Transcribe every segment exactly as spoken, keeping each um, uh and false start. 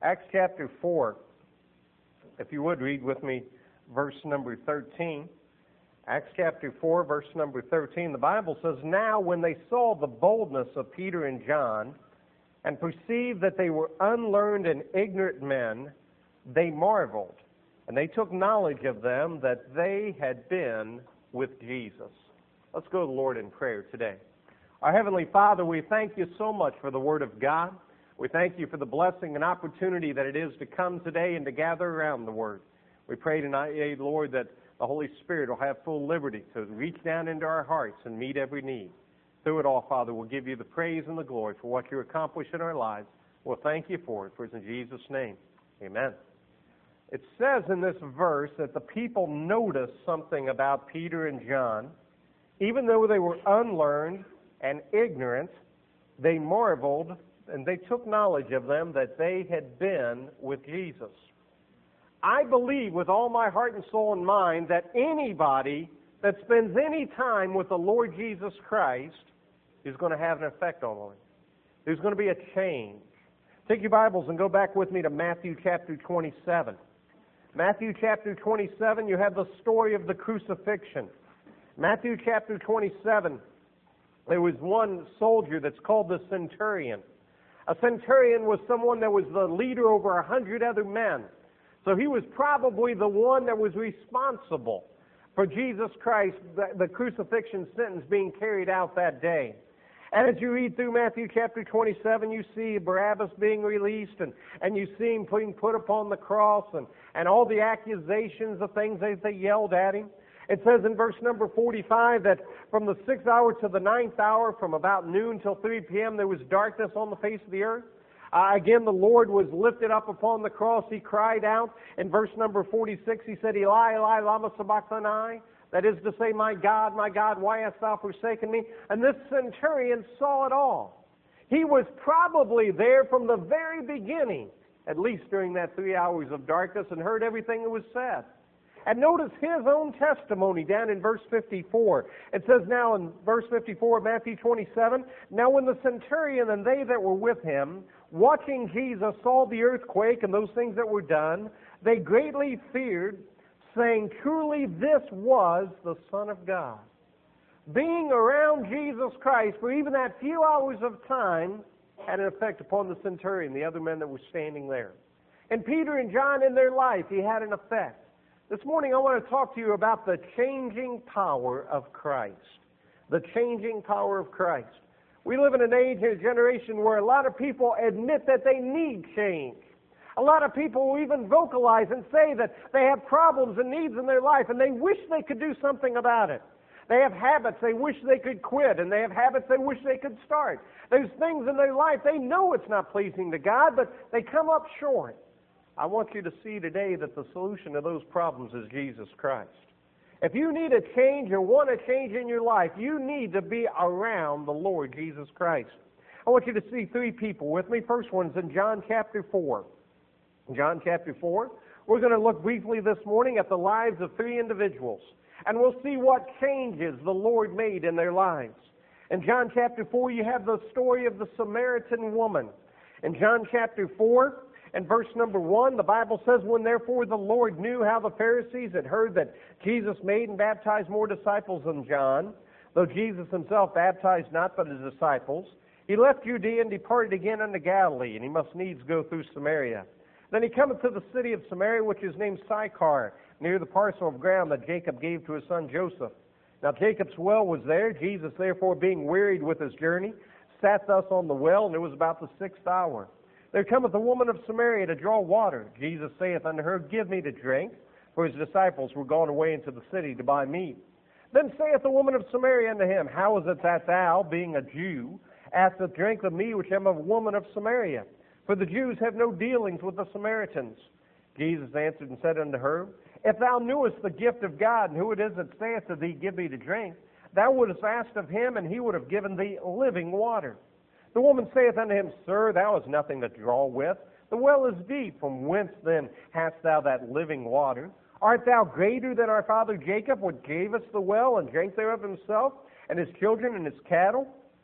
Acts chapter four. If you would read with me verse number thirteen. Acts chapter four, verse number thirteen. The Bible says, "Now when they saw the boldness of Peter and John, and perceived that they were unlearned and ignorant men, they marveled, and they took knowledge of them that they had been with Jesus." Let's go to the Lord in prayer today. Our Heavenly Father, we thank you so much for the Word of God. We thank you for the blessing and opportunity that it is to come today and to gather around the Word. We pray tonight, Lord, that the Holy Spirit will have full liberty to reach down into our hearts and meet every need. Through it all, Father, we'll give you the praise and the glory for what you accomplish in our lives. We'll thank you for it, for it's in Jesus' name. Amen. It says in this verse that the people noticed something about Peter and John. Even though they were unlearned and ignorant, they marveled and they took knowledge of them that they had been with Jesus. I believe with all my heart and soul and mind that anybody that spends any time with the Lord Jesus Christ is going to have an effect on them. There's going to be a change. Take your Bibles and go back with me to Matthew chapter twenty-seven. Matthew chapter twenty-seven, you have the story of the crucifixion. Matthew chapter twenty-seven, there was one soldier that's called the centurion. A centurion was someone that was the leader over a hundred other men. So he was probably the one that was responsible for Jesus Christ, the, the crucifixion sentence being carried out that day. And as you read through Matthew chapter twenty-seven, you see Barabbas being released, and, and you see him being put upon the cross, and, and all the accusations of things that they yelled at him. It says in verse number forty-five that from the sixth hour to the ninth hour, from about noon till three p.m., there was darkness on the face of the earth. Uh, again, the Lord was lifted up upon the cross. He cried out. In verse number forty-six, he said, "Eli, Eli, lama sabachthani?" That is to say, "My God, my God, why hast thou forsaken me?" And this centurion saw it all. He was probably there from the very beginning, at least during that three hours of darkness, and heard everything that was said. And notice his own testimony down in verse fifty-four. It says now in verse fifty-four of Matthew twenty-seven, "Now when the centurion and they that were with him, watching Jesus, saw the earthquake and those things that were done, they greatly feared, saying, Truly this was the Son of God." Being around Jesus Christ for even that few hours of time had an effect upon the centurion, the other men that were standing there. And Peter and John in their life, he had an effect. This morning I want to talk to you about the changing power of Christ. The changing power of Christ. We live in an age and a generation where a lot of people admit that they need change. A lot of people will even vocalize and say that they have problems and needs in their life and they wish they could do something about it. They have habits they wish they could quit, and they have habits they wish they could start. There's things in their life they know it's not pleasing to God, but they come up short. I want you to see today that the solution to those problems is Jesus Christ. If you need a change or want a change in your life, you need to be around the Lord Jesus Christ. I want you to see three people with me. First one's in John chapter four. John chapter four. We're going to look briefly this morning at the lives of three individuals, and we'll see what changes the Lord made in their lives. In John chapter four, you have the story of the Samaritan woman. In John chapter four, and verse number one, the Bible says, "When therefore the Lord knew how the Pharisees had heard that Jesus made and baptized more disciples than John, though Jesus himself baptized not but his disciples, he left Judea and departed again unto Galilee, and he must needs go through Samaria. Then he cometh to the city of Samaria, which is named Sychar, near the parcel of ground that Jacob gave to his son Joseph. Now Jacob's well was there. Jesus, therefore, being wearied with his journey, sat thus on the well, and it was about the sixth hour. There cometh a woman of Samaria to draw water. Jesus saith unto her, Give me to drink, for his disciples were gone away into the city to buy meat. Then saith the woman of Samaria unto him, How is it that thou, being a Jew, askest drink of me, which am a woman of Samaria? For the Jews have no dealings with the Samaritans. Jesus answered and said unto her, If thou knewest the gift of God, and who it is that saith to thee, Give me to drink, thou wouldest asked of him, and he would have given thee living water. The woman saith unto him, Sir, thou hast nothing to draw with. The well is deep. From whence then hast thou that living water? Art thou greater than our father Jacob, which gave us the well, and drank thereof himself, and his children, and his cattle?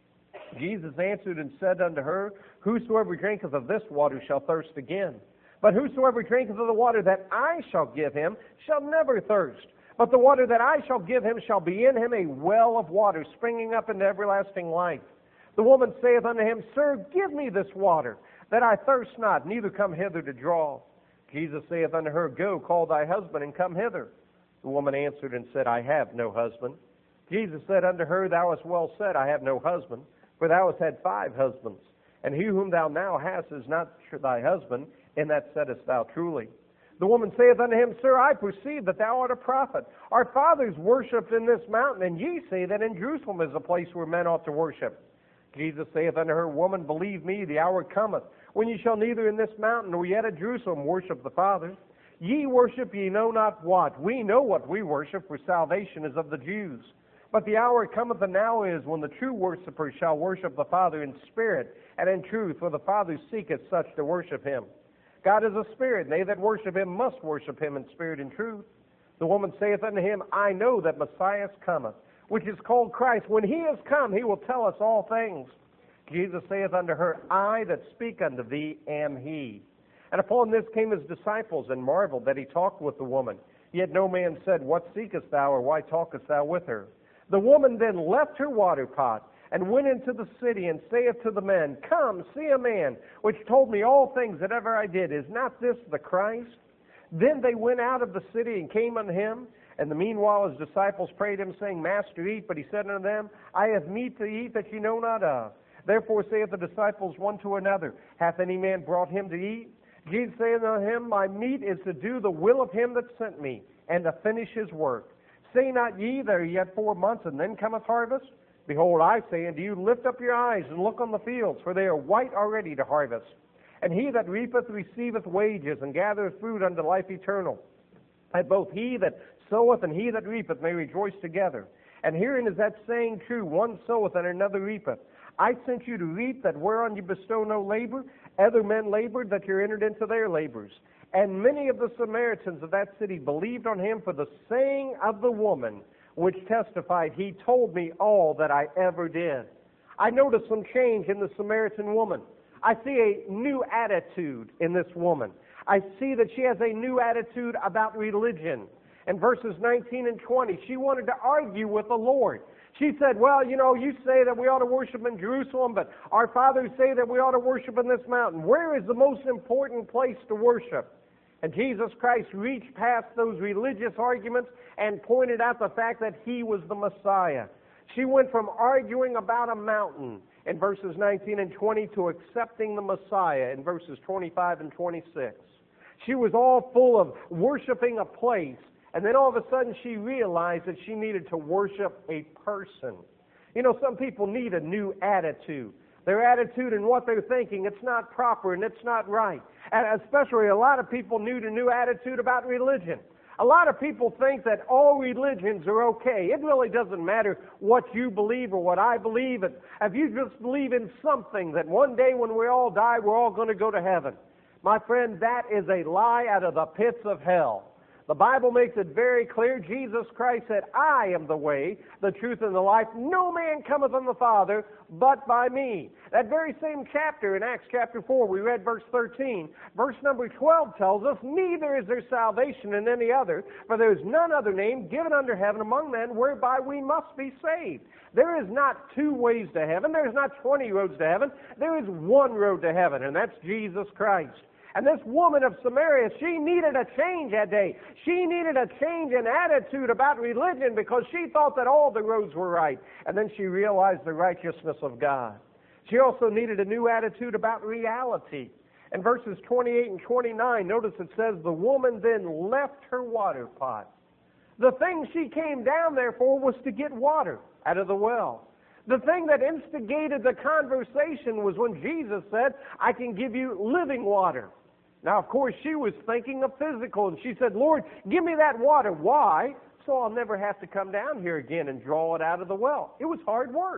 Jesus answered and said unto her, Whosoever drinketh of this water shall thirst again. But whosoever drinketh of the water that I shall give him shall never thirst. But the water that I shall give him shall be in him a well of water, springing up into everlasting life. The woman saith unto him, Sir, give me this water, that I thirst not, neither come hither to draw. Jesus saith unto her, Go, call thy husband, and come hither. The woman answered and said, I have no husband. Jesus said unto her, Thou hast well said, I have no husband, for thou hast had five husbands, and he whom thou now hast is not thy husband, in that saidest thou truly. The woman saith unto him, Sir, I perceive that thou art a prophet. Our fathers worshipped in this mountain, and ye say that in Jerusalem is a place where men ought to worship. Jesus saith unto her, Woman, believe me, the hour cometh, when ye shall neither in this mountain nor yet at Jerusalem worship the Father. Ye worship ye know not what. We know what we worship, for salvation is of the Jews. But the hour cometh, and now is, when the true worshippers shall worship the Father in spirit and in truth, for the Father seeketh such to worship him. God is a spirit, and they that worship him must worship him in spirit and truth. The woman saith unto him, I know that Messiah cometh, which is called Christ. When he is come, he will tell us all things. Jesus saith unto her, I that speak unto thee am he. And upon this came his disciples, and marveled that he talked with the woman. Yet no man said, What seekest thou, or why talkest thou with her? The woman then left her water pot, and went into the city, and saith to the men, Come, see a man, which told me all things that ever I did. Is not this the Christ? Then they went out of the city, and came unto him. And the meanwhile his disciples prayed him, saying, Master, eat. But he said unto them, I have meat to eat that ye know not of. Therefore saith the disciples one to another, Hath any man brought him to eat? Jesus saith unto him, My meat is to do the will of him that sent me, and to finish his work. Say not ye, There are yet four months, and then cometh harvest? Behold, I say unto you, Lift up your eyes, and look on the fields, for they are white already to harvest. And he that reapeth receiveth wages, and gathereth fruit unto life eternal. That both he that soweth and he that reapeth may rejoice together. And herein is that saying true, One soweth and another reapeth. I sent you to reap that whereon you bestow no labor. Other men labored, that you entered into their labors. And many of the Samaritans of that city believed on him for the saying of the woman, which testified, He told me all that I ever did. I notice some change in the Samaritan woman. I see a new attitude in this woman. I see that she has a new attitude about religion. In verses nineteen and twenty, she wanted to argue with the Lord. She said, well, you know, you say that we ought to worship in Jerusalem, but our fathers say that we ought to worship in this mountain. Where is the most important place to worship? And Jesus Christ reached past those religious arguments and pointed out the fact that he was the Messiah. She went from arguing about a mountain in verses nineteen and twenty to accepting the Messiah in verses twenty-five and twenty-six. She was all full of worshiping a place, and then all of a sudden she realized that she needed to worship a person. You know, some people need a new attitude. Their attitude and what they're thinking, it's not proper and it's not right. And especially a lot of people need a new attitude about religion. A lot of people think that all religions are okay. It really doesn't matter what you believe or what I believe. If you just believe in something that one day when we all die, we're all going to go to heaven. My friend, that is a lie out of the pits of hell. The Bible makes it very clear. Jesus Christ said, I am the way, the truth, and the life. No man cometh unto the Father but by me. That very same chapter in Acts chapter four, we read verse thirteen. Verse number twelve tells us, Neither is there salvation in any other, for there is none other name given under heaven among men whereby we must be saved. There is not two ways to heaven. There is not twenty roads to heaven. There is one road to heaven, and that's Jesus Christ. And this woman of Samaria, she needed a change that day. She needed a change in attitude about religion because she thought that all the roads were right. And then she realized the righteousness of God. She also needed a new attitude about reality. In verses twenty-eight and twenty-nine, notice it says, The woman then left her water pot. The thing she came down there for was to get water out of the well. The thing that instigated the conversation was when Jesus said, I can give you living water. Now, of course, she was thinking of physical, and she said, Lord, give me that water. Why? So I'll never have to come down here again and draw it out of the well. It was hard work.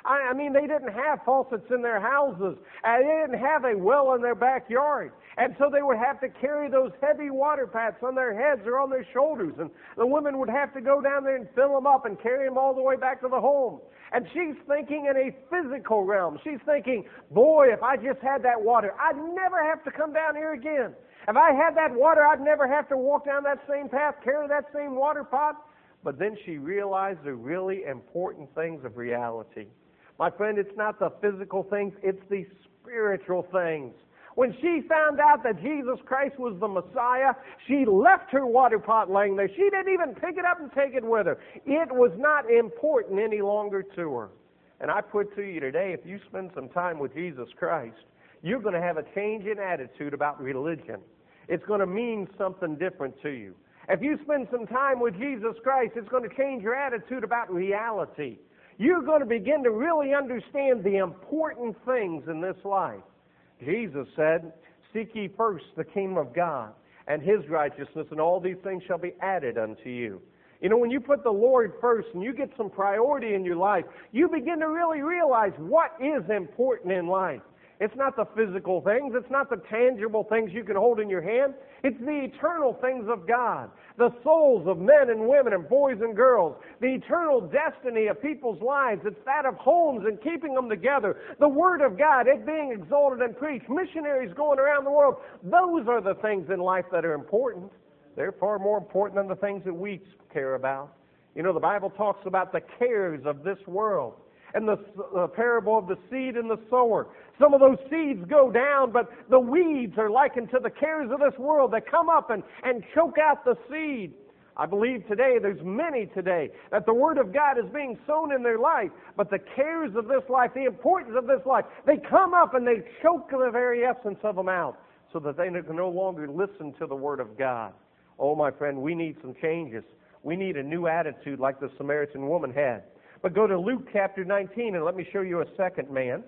I, I mean, they didn't have faucets in their houses. And they didn't have a well in their backyard. And so they would have to carry those heavy water pots on their heads or on their shoulders. And the women would have to go down there and fill them up and carry them all the way back to the home. And she's thinking in a physical realm. She's thinking, boy, if I just had that water, I'd never have to come down here again. If I had that water, I'd never have to walk down that same path, carry that same water pot. But then she realized the really important things of reality. My friend, it's not the physical things, it's the spiritual things. When she found out that Jesus Christ was the Messiah, she left her water pot laying there. She didn't even pick it up and take it with her. It was not important any longer to her. And I put to you today, if you spend some time with Jesus Christ, you're going to have a change in attitude about religion. It's going to mean something different to you. If you spend some time with Jesus Christ, it's going to change your attitude about reality. You're going to begin to really understand the important things in this life. Jesus said, seek ye first the kingdom of God and His righteousness, and all these things shall be added unto you. You know, when you put the Lord first and you get some priority in your life, you begin to really realize what is important in life. It's not the physical things. It's not the tangible things you can hold in your hand. It's the eternal things of God, the souls of men and women and boys and girls, the eternal destiny of people's lives. It's that of homes and keeping them together, the Word of God, it being exalted and preached, missionaries going around the world. Those are the things in life that are important. They're far more important than the things that we care about. You know, the Bible talks about the cares of this world. And the, the parable of the seed and the sower. Some of those seeds go down, but the weeds are likened to the cares of this world that come up and, and choke out the seed. I believe today, there's many today, that the Word of God is being sown in their life, but the cares of this life, the importance of this life, they come up and they choke the very essence of them out so that they can no longer listen to the Word of God. Oh, my friend, we need some changes. We need a new attitude like the Samaritan woman had. But go to Luke chapter nineteen and let me show you a second man.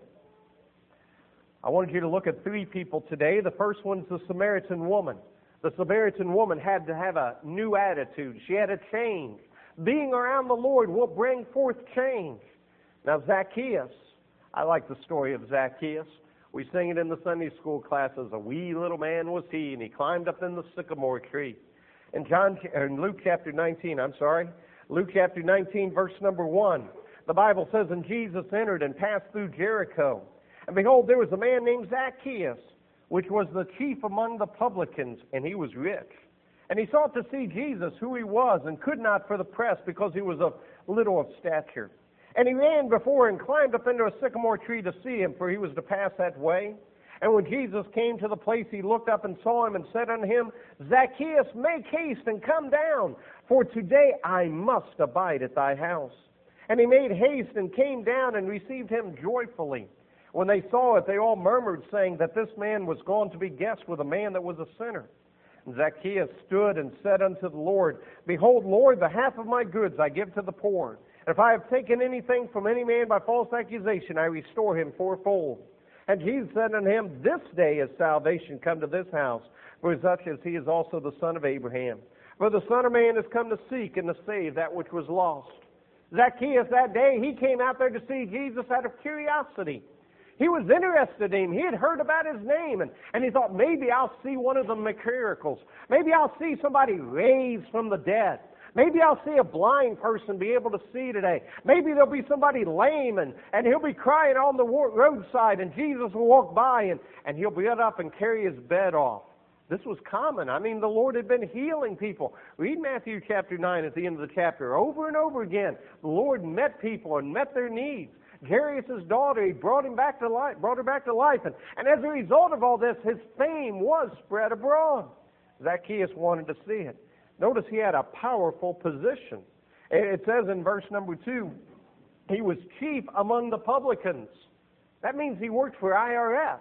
I wanted you to look at three people today. The first one's the Samaritan woman. The Samaritan woman had to have a new attitude. She had a change. Being around the Lord will bring forth change. Now Zacchaeus, I like the story of Zacchaeus. We sing it in the Sunday school classes. A wee little man was he, and he climbed up in the sycamore tree. In John, in Luke chapter nineteen, I'm sorry, Luke chapter nineteen, verse number one, the Bible says, and Jesus entered and passed through Jericho. And behold, there was a man named Zacchaeus, which was the chief among the publicans, and he was rich. And he sought to see Jesus, who he was, and could not for the press, because he was of little of stature. And he ran before and climbed up into a sycamore tree to see him, for he was to pass that way. And when Jesus came to the place, he looked up and saw him and said unto him, Zacchaeus, make haste and come down, for today I must abide at thy house. And he made haste and came down and received him joyfully. When they saw it, they all murmured, saying that this man was gone to be guest with a man that was a sinner. And Zacchaeus stood and said unto the Lord, Behold, Lord, the half of my goods I give to the poor. And if I have taken anything from any man by false accusation, I restore him fourfold. And Jesus said unto him, This day is salvation come to this house, for such as he is also the son of Abraham. For the Son of Man has come to seek and to save that which was lost. Zacchaeus that day, he came out there to see Jesus out of curiosity. He was interested in him. He had heard about his name, and, and he thought, maybe I'll see one of the miracles. Maybe I'll see somebody raised from the dead. Maybe I'll see a blind person be able to see today. Maybe there'll be somebody lame, and, and he'll be crying on the roadside, and Jesus will walk by, and, and he'll get up and carry his bed off. This was common. I mean, the Lord had been healing people. Read Matthew chapter nine at the end of the chapter. Over and over again, the Lord met people and met their needs. Jairus' daughter, he brought him back to life, brought her back to life. And, and as a result of all this, his fame was spread abroad. Zacchaeus wanted to see it. Notice he had a powerful position. It says in verse number two, he was chief among the publicans. That means he worked for I R S.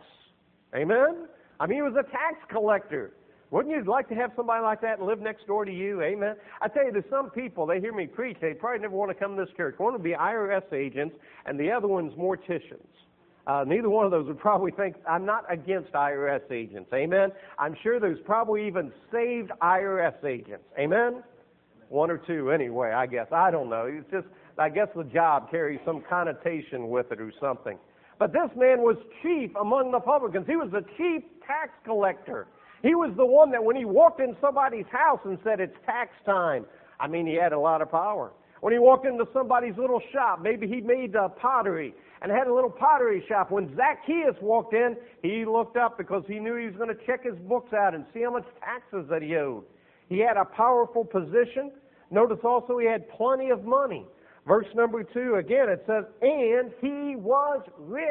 Amen? I mean, he was a tax collector. Wouldn't you like to have somebody like that live next door to you? Amen? I tell you, there's some people, they hear me preach, they probably never want to come to this church. One would be I R S agents, and the other one's morticians. Uh, neither one of those would probably think, I'm not against I R S agents. Amen? I'm sure there's probably even saved I R S agents. Amen? One or two anyway, I guess. I don't know. It's just I guess the job carries some connotation with it or something. But this man was chief among the publicans. He was the chief tax collector. He was the one that when he walked in somebody's house and said, it's tax time, I mean, he had a lot of power. When he walked into somebody's little shop, maybe he made uh, pottery and had a little pottery shop. When Zacchaeus walked in, he looked up because he knew he was going to check his books out and see how much taxes that he owed. He had a powerful position. Notice also he had plenty of money. Verse number two, again, it says, and he was rich.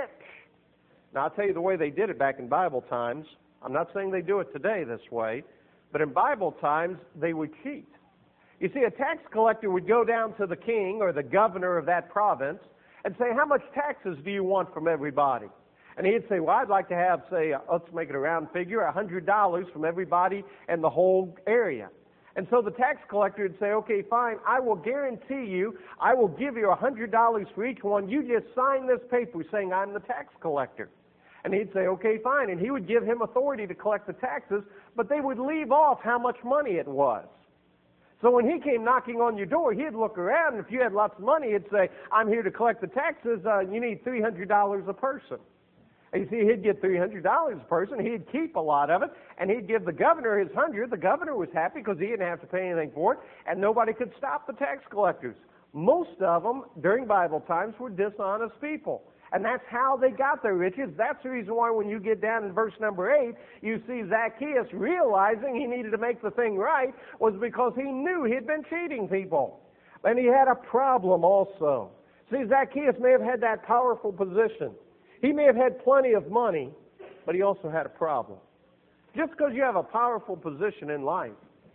Now, I'll tell you the way they did it back in Bible times. I'm not saying they do it today this way, but in Bible times, they would cheat. You see, a tax collector would go down to the king or the governor of that province and say, how much taxes do you want from everybody? And he'd say, well, I'd like to have, say, let's make it a round figure, one hundred dollars from everybody in the whole area. And so the tax collector would say, okay, fine, I will guarantee you, I will give you one hundred dollars for each one. You just sign this paper saying I'm the tax collector. And he'd say, okay, fine. And he would give him authority to collect the taxes, but they would leave off how much money it was. So when he came knocking on your door, he'd look around, and if you had lots of money, he'd say, I'm here to collect the taxes. Uh, you need three hundred dollars a person. And you see, he'd get three hundred dollars a person. He'd keep a lot of it, and he'd give the governor his one hundred. The governor was happy because he didn't have to pay anything for it, and nobody could stop the tax collectors. Most of them, during Bible times, were dishonest people. And that's how they got their riches. That's the reason why when you get down in verse number eight, you see Zacchaeus realizing he needed to make the thing right was because he knew he'd been cheating people. And he had a problem also. See, Zacchaeus may have had that powerful position. He may have had plenty of money, but he also had a problem. Just because you have a powerful position in life,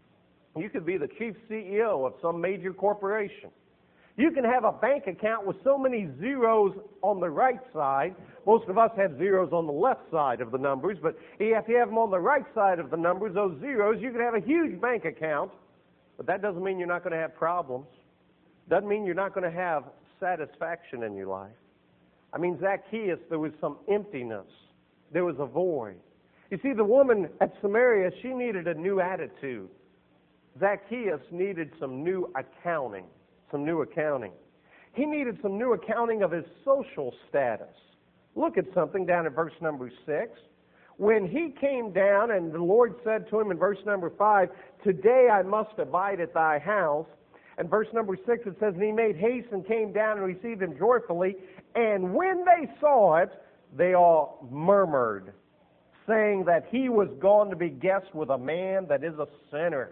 you could be the chief C E O of some major corporation. You can have a bank account with so many zeros on the right side. Most of us have zeros on the left side of the numbers, but if you have them on the right side of the numbers, those zeros, you can have a huge bank account, but that doesn't mean you're not going to have problems. Doesn't mean you're not going to have satisfaction in your life. I mean, Zacchaeus, there was some emptiness. There was a void. You see, the woman at Samaria, she needed a new attitude. Zacchaeus needed some new accounting. Some new accounting. He needed some new accounting of his social status. Look at something down at verse number six. When he came down and the Lord said to him in verse number five, today I must abide at thy house. And verse number six it says, and he made haste and came down and received him joyfully. And when they saw it, they all murmured, saying that he was gone to be guest with a man that is a sinner.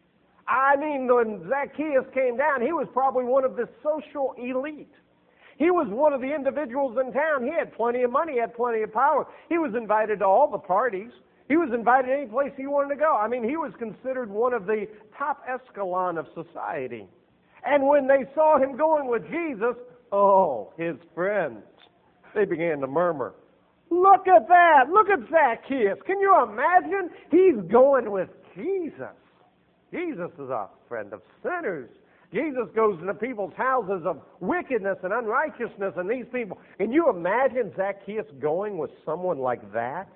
I mean, when Zacchaeus came down, he was probably one of the social elite. He was one of the individuals in town. He had plenty of money, he had plenty of power. He was invited to all the parties. He was invited any place he wanted to go. I mean, he was considered one of the top echelon of society. And when they saw him going with Jesus, oh, his friends, they began to murmur. Look at that! Look at Zacchaeus! Can you imagine? He's going with Jesus. Jesus is a friend of sinners. Jesus goes into people's houses of wickedness and unrighteousness, and these people. Can you imagine Zacchaeus going with someone like that?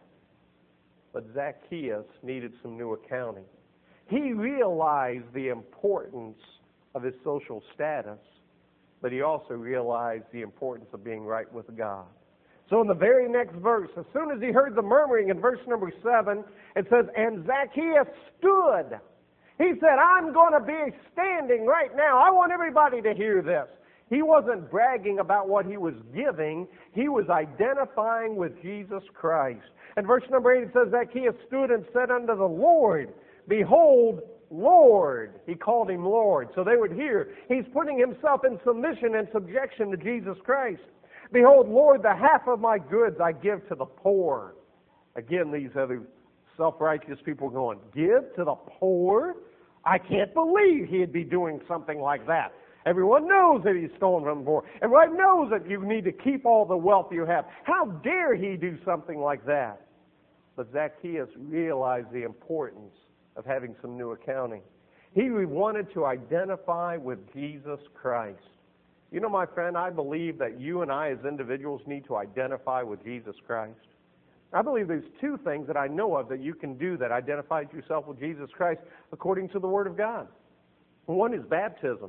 But Zacchaeus needed some new accounting. He realized the importance of his social status, but he also realized the importance of being right with God. So in the very next verse, as soon as he heard the murmuring in verse number seven, it says, and Zacchaeus stood. He said, I'm going to be standing right now. I want everybody to hear this. He wasn't bragging about what he was giving. He was identifying with Jesus Christ. And verse number eight, it says, Zacchaeus stood and said unto the Lord, behold, Lord. He called him Lord, so they would hear. He's putting himself in submission and subjection to Jesus Christ. Behold, Lord, the half of my goods I give to the poor. Again, these other self-righteous people going, give to the poor? I can't believe he'd be doing something like that. Everyone knows that he's stolen from the poor. Everyone knows that you need to keep all the wealth you have. How dare he do something like that? But Zacchaeus realized the importance of having some new accounting. He wanted to identify with Jesus Christ. You know, my friend, I believe that you and I as individuals need to identify with Jesus Christ. I believe there's two things that I know of that you can do that identifies yourself with Jesus Christ according to the Word of God. One is baptism.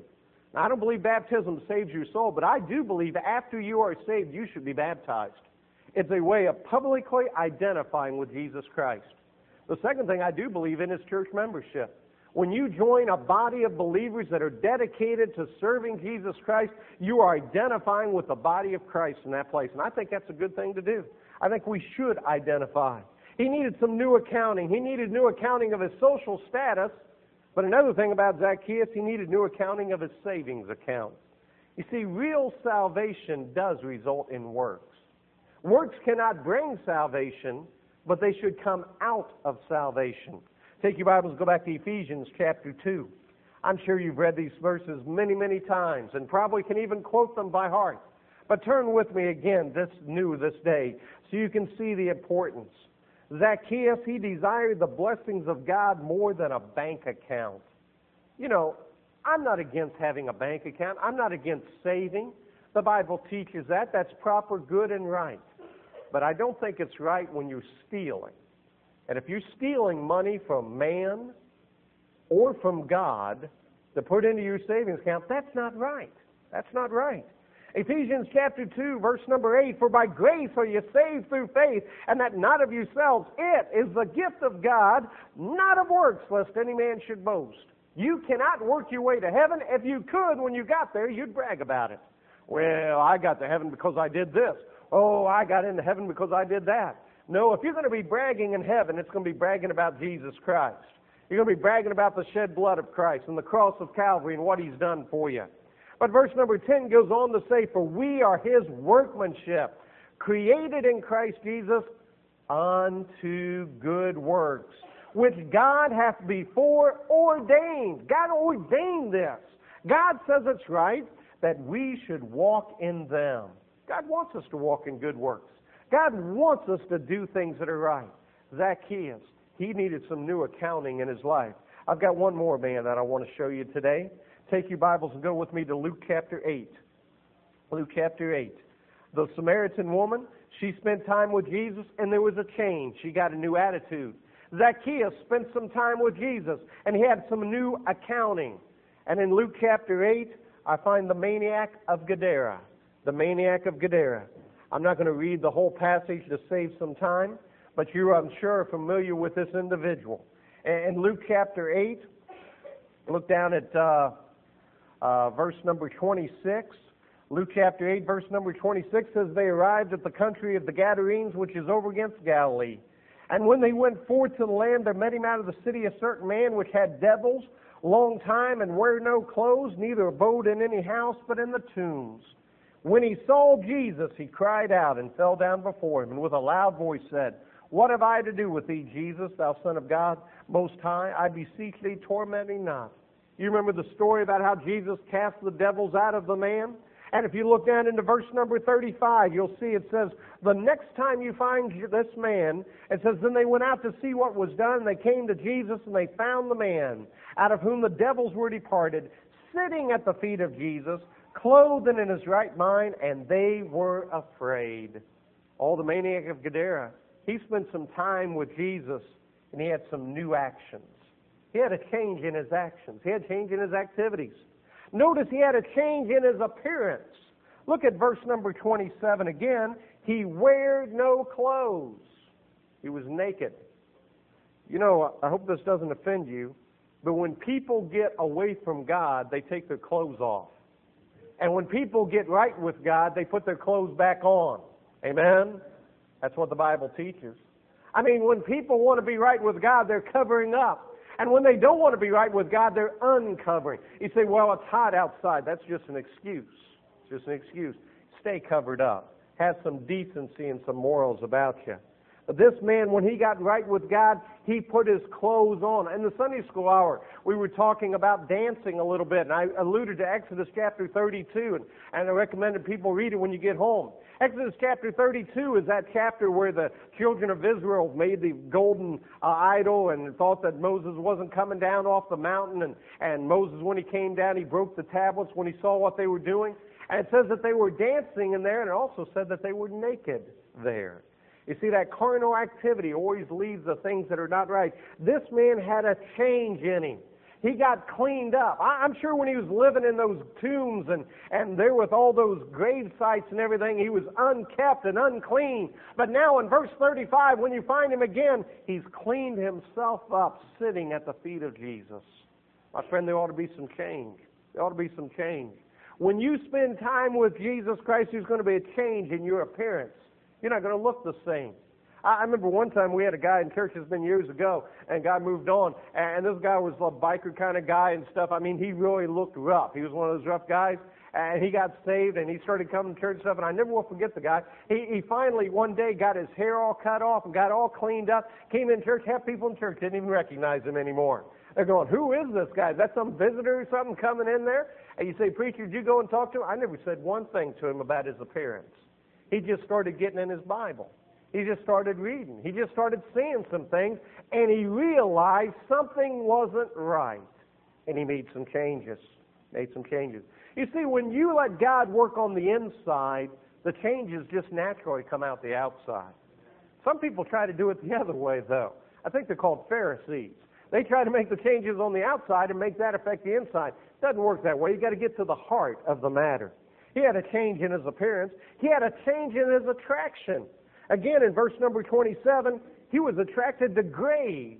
Now, I don't believe baptism saves your soul, but I do believe after you are saved, you should be baptized. It's a way of publicly identifying with Jesus Christ. The second thing I do believe in is church membership. When you join a body of believers that are dedicated to serving Jesus Christ, you are identifying with the body of Christ in that place. And I think that's a good thing to do. I think we should identify. He needed some new accounting. He needed new accounting of his social status. But another thing about Zacchaeus, he needed new accounting of his savings account. You see, real salvation does result in works. Works cannot bring salvation, but they should come out of salvation. Take your Bibles, go back to Ephesians chapter two. I'm sure you've read these verses many, many times and probably can even quote them by heart. But turn with me again this new this day so you can see the importance. Zacchaeus, he desired the blessings of God more than a bank account. You know, I'm not against having a bank account. I'm not against saving. The Bible teaches that. That's proper, good, and right. But I don't think it's right when you're stealing. And if you're stealing money from man or from God to put into your savings account, that's not right. That's not right. Ephesians chapter two, verse number eight, for by grace are you saved through faith, and that not of yourselves. It is the gift of God, not of works, lest any man should boast. You cannot work your way to heaven. If you could, when you got there, you'd brag about it. Well, I got to heaven because I did this. Oh, I got into heaven because I did that. No, if you're going to be bragging in heaven, it's going to be bragging about Jesus Christ. You're going to be bragging about the shed blood of Christ and the cross of Calvary and what He's done for you. But verse number ten goes on to say, for we are His workmanship, created in Christ Jesus unto good works, which God hath before ordained. God ordained this. God says it's right that we should walk in them. God wants us to walk in good works. God wants us to do things that are right. Zacchaeus, he needed some new accounting in his life. I've got one more man that I want to show you today. Take your Bibles and go with me to Luke chapter eight. Luke chapter eight. The Samaritan woman, she spent time with Jesus and there was a change. She got a new attitude. Zacchaeus spent some time with Jesus and he had some new accounting. And in Luke chapter eight, I find the maniac of Gadara. The maniac of Gadara. I'm not going to read the whole passage to save some time, but you, I'm sure, are familiar with this individual. In Luke chapter eight, look down at uh, uh, verse number twenty-six. Luke chapter eight, verse number twenty-six says, they arrived at the country of the Gadarenes, which is over against Galilee. And when they went forth to the land, there met him out of the city a certain man which had devils long time, and wear no clothes, neither abode in any house, but in the tombs. When he saw Jesus, he cried out and fell down before him, and with a loud voice said, what have I to do with thee, Jesus, thou Son of God Most High? I beseech thee, torment me not. You remember the story about how Jesus cast the devils out of the man? And if you look down into verse number thirty-five, you'll see it says, the next time you find this man, it says, then they went out to see what was done, and they came to Jesus, and they found the man, out of whom the devils were departed, sitting at the feet of Jesus, clothed and in his right mind, and they were afraid. Oh, the maniac of Gadara, he spent some time with Jesus, and he had some new actions. He had a change in his actions. He had a change in his activities. Notice he had a change in his appearance. Look at verse number twenty-seven again. He weared no clothes. He was naked. You know, I hope this doesn't offend you, but when people get away from God, they take their clothes off. And when people get right with God, they put their clothes back on. Amen? That's what the Bible teaches. I mean, when people want to be right with God, they're covering up. And when they don't want to be right with God, they're uncovering. You say, well, it's hot outside. That's just an excuse. It's just an excuse. Stay covered up. Have some decency and some morals about you. But this man, when he got right with God, he put his clothes on. In the Sunday school hour, we were talking about dancing a little bit, and I alluded to Exodus chapter thirty-two, and, and I recommended people read it when you get home. Exodus chapter thirty-two is that chapter where the children of Israel made the golden uh, idol and thought that Moses wasn't coming down off the mountain, and, and Moses, when he came down, he broke the tablets when he saw what they were doing. And it says that they were dancing in there, and it also said that they were naked there. You see, that carnal activity always leads to things that are not right. This man had a change in him. He got cleaned up. I, I'm sure when he was living in those tombs and, and there with all those grave sites and everything, he was unkept and unclean. But now in verse thirty-five, when you find him again, he's cleaned himself up sitting at the feet of Jesus. My friend, there ought to be some change. There ought to be some change. When you spend time with Jesus Christ, there's going to be a change in your appearance. You're not going to look the same. I remember one time we had a guy in church, it's been years ago, and God moved on, and this guy was a biker kind of guy and stuff. I mean, he really looked rough. He was one of those rough guys, and he got saved, and he started coming to church and stuff, and I never will forget the guy. He, he finally, one day, got his hair all cut off and got all cleaned up, came in church, half people in church didn't even recognize him anymore. They're going, who is this guy? Is that some visitor or something coming in there? And you say, preacher, did you go and talk to him? I never said one thing to him about his appearance. He just started getting in his Bible. He just started reading. He just started seeing some things, and he realized something wasn't right. And he made some changes. Made some changes. You see, when you let God work on the inside, the changes just naturally come out the outside. Some people try to do it the other way, though. I think they're called Pharisees. They try to make the changes on the outside and make that affect the inside. It doesn't work that way. You've got to get to the heart of the matter. He had a change in his appearance. He had a change in his attraction. Again, in verse number twenty-seven, he was attracted to graves.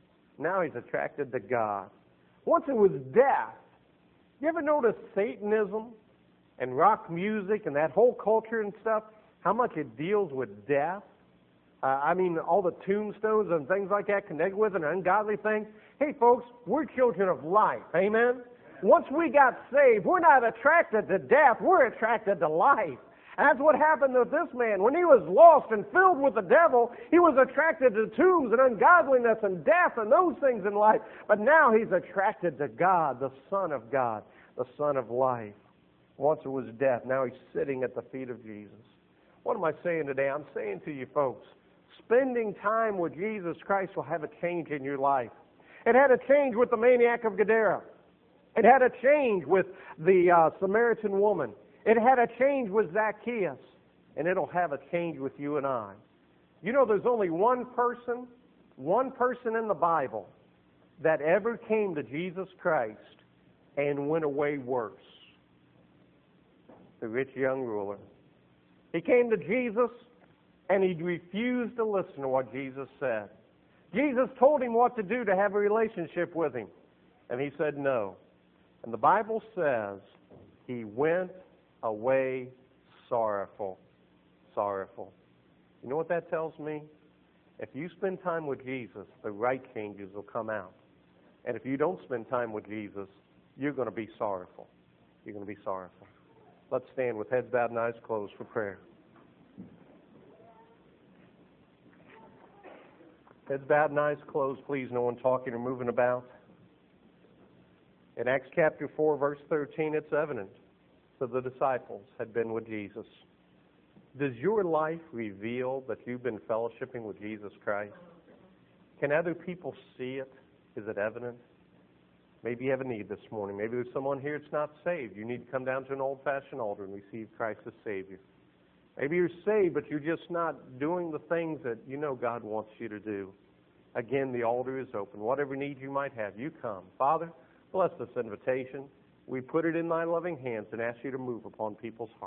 Now he's attracted to God. Once it was death. You ever notice Satanism and rock music and that whole culture and stuff, how much it deals with death? Uh, I mean, all the tombstones and things like that connected with an ungodly thing. Hey, folks, we're children of life. Amen? Once we got saved, we're not attracted to death. We're attracted to life. And that's what happened with this man. When he was lost and filled with the devil, he was attracted to tombs and ungodliness and death and those things in life. But now he's attracted to God, the Son of God, the Son of life. Once it was death, now he's sitting at the feet of Jesus. What am I saying today? I'm saying to you folks, spending time with Jesus Christ will have a change in your life. It had a change with the maniac of Gadara. It had a change with the uh, Samaritan woman. It had a change with Zacchaeus, and it'll have a change with you and I. You know, there's only one person, one person in the Bible that ever came to Jesus Christ and went away worse. The rich young ruler. He came to Jesus, and he refused to listen to what Jesus said. Jesus told him what to do to have a relationship with him, and he said no. And the Bible says he went away sorrowful. Sorrowful. You know what that tells me? If you spend time with Jesus, the right changes will come out. And if you don't spend time with Jesus, you're going to be sorrowful. You're going to be sorrowful. Let's stand with heads bowed and eyes closed for prayer. Heads bowed and eyes closed, please. No one talking or moving about. In Acts chapter four, verse thirteen, it's evident that the disciples had been with Jesus. Does your life reveal that you've been fellowshipping with Jesus Christ? Can other people see it? Is it evident? Maybe you have a need this morning. Maybe there's someone here that's not saved. You need to come down to an old-fashioned altar and receive Christ as Savior. Maybe you're saved, but you're just not doing the things that you know God wants you to do. Again, the altar is open. Whatever need you might have, you come. Father, bless this invitation. We put it in thy loving hands and ask you to move upon people's hearts.